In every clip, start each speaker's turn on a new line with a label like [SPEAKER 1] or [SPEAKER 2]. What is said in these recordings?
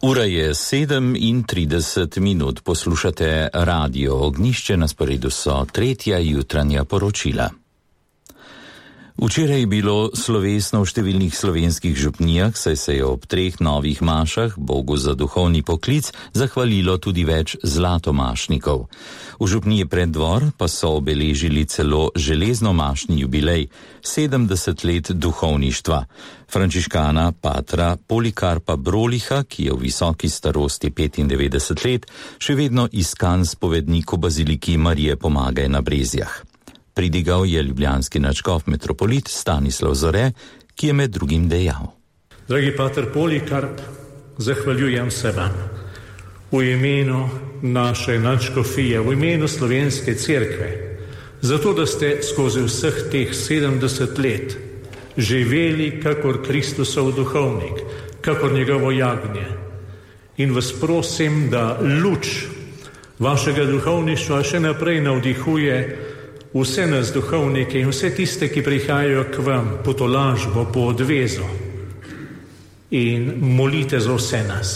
[SPEAKER 1] Ura je 7:30, poslušate Radio Ognjišče, na sporedu so tretja jutranja poročila. Včeraj je bilo slovesno v številnih slovenskih župnijah, saj se je ob 3 novih mašah Bogu za duhovni poklic zahvalilo tudi več zlatomašnikov. V župniji Preddvor pa so obeležili celo železnomašni jubilej, 70 let duhovništva. Frančiškana patra Polikarpa Broliha, ki je v visoki starosti 95 let, še vedno iskan spovednik v baziliki Marije Pomagaj na Brezjah. Pridigal je ljubljanski nadškof metropolit Stanislav Zore, ki je med drugim dejal:
[SPEAKER 2] Dragi pater Polikarp, zahvaljujem se vam v imenu naše nadškofije, v imenu Slovenske cerkve, zato da ste skozi vseh teh 70 let živeli kakor Kristusov duhovnik, kakor njegovo jagnje. In vas prosim, da luč vašega duhovništva še naprej navdihuje vse nas duhovnike in vse tiste, ki prihajajo k vam po tolažbo, po odvezo, in molite za vse nas.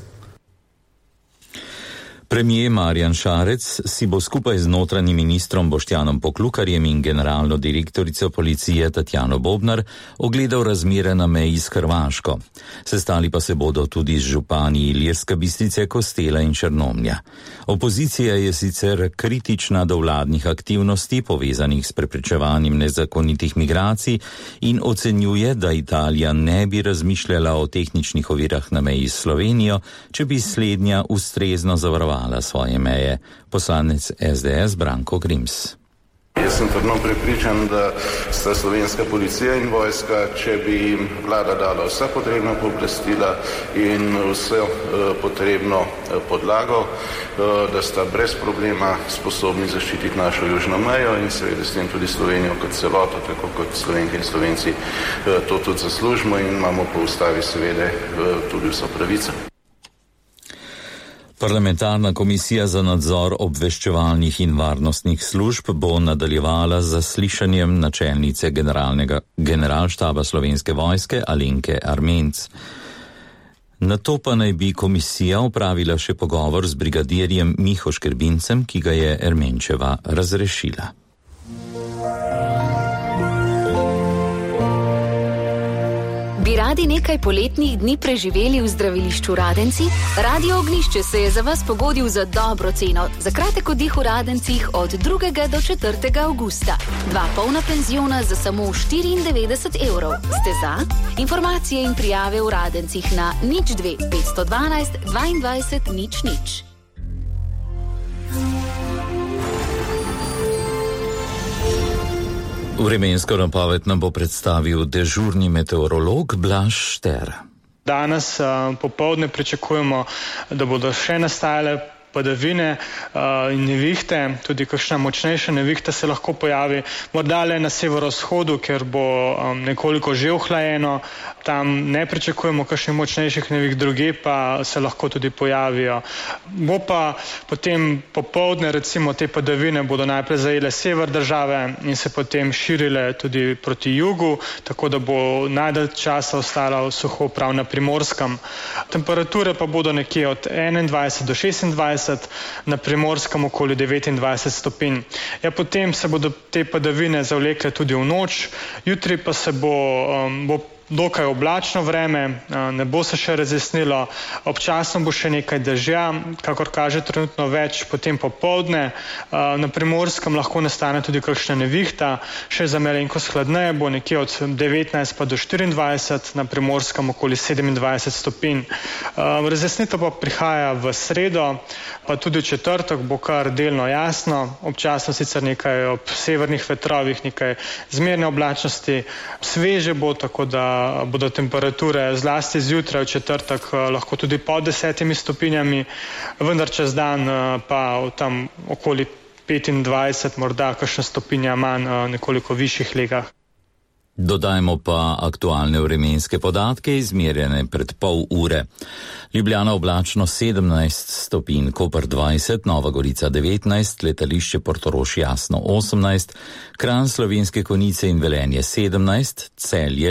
[SPEAKER 1] Premier Marjan Šarec si bo skupaj z notranjim ministrom Boštjanom Poklukarjem in generalno direktorico policije Tatjano Bobnar ogledal razmere na meji s Hrvaško. Sestali pa se bodo tudi z župani Ilirske Bistrice, Kostela in Črnomlja. Opozicija je sicer kritična do vladnih aktivnosti povezanih s preprečevanjem nezakonitih migracij in ocenjuje, da Italija ne bi razmišljala o tehničnih ovirah na meji s Slovenijo, če bi slednja ustrezno zavarovala svoje meje. Poslanec SDS Branko Grims.
[SPEAKER 3] Jaz sem trdno prepričan, da sta slovenska policija in vojska, če bi jim vlada dala vsa potrebna pooblastila in vse potrebno podlago, da sta brez problema sposobni zaščititi našo južno mejo in seveda s tem tudi Slovenijo kot celoto, tako kot Slovenke in Slovenci to tudi zaslužimo in imamo po ustavi seveda tudi vso pravico.
[SPEAKER 1] Parlamentarna komisija za nadzor obveščevalnih in varnostnih služb bo nadaljevala z zaslišanjem načelnice generalštaba Slovenske vojske Alenke Armenc. Nato pa naj bi komisija opravila še pogovor z brigadirjem Miho Škrbincem, ki ga je Ermenčeva razrešila.
[SPEAKER 4] Bi radi nekaj poletnih dni preživeli v zdravilišču Radenci? Radio Ognjišče se je za vas pogodil za dobro ceno. Za kratek oddih v Radencih od 2. do 4. avgusta. 2 polna penziona za samo 94 evrov. Ste za? Informacije in prijave v Radencih na 02 512 22 00.
[SPEAKER 1] Vremensko napoved nam bo predstavil dežurni meteorolog Blaž Šter.
[SPEAKER 5] Danes popoldne pričakujemo, da bodo še nastajale padavine in nevihte, tudi kakšna močnejša nevihta se lahko pojavi, morda le na severovzhodu, ker bo nekoliko že ohlajeno, tam ne pričakujemo kakšnih močnejših neviht, druge pa se lahko tudi pojavijo. Bo pa potem popoldne, recimo te padavine bodo najprej zajele sever države in se potem širile tudi proti jugu, tako da bo najdalj časa ostalo suho prav na Primorskem. Temperature pa bodo nekje od 21 do 26, na Primorskem okoli 29 stopinj. Ja, potem se bodo te padavine zavlekle tudi v noč, jutri pa se bo dokaj oblačno vreme, ne bo se še razjasnilo, občasno bo še nekaj dežja, kakor kaže trenutno več, potem popoldne. Na Primorskem lahko nastane tudi kakšna nevihta, še za malenkost hladneje bo, nekje od 19 pa do 24, na Primorskem okoli 27 stopinj. Razjasnitev pa prihaja v sredo, pa tudi v četrtek bo kar delno jasno, občasno sicer nekaj ob severnih vetrovih, nekaj zmerne oblačnosti, sveže bo, tako da bodo temperature zlasti zjutraj v četrtek lahko tudi pod 10 stopinjami, vendar čez dan pa tam okoli 25, morda kakšna stopinja manj, nekoliko višjih legah.
[SPEAKER 1] Dodajmo pa aktualne vremenske podatke, izmerjene pred pol ure. Ljubljana oblačno 17 stopinj, Koper 20, Nova Gorica 19, letališče Portorož jasno 18, Kranj, Slovenske Konjice in Velenje 17, Celje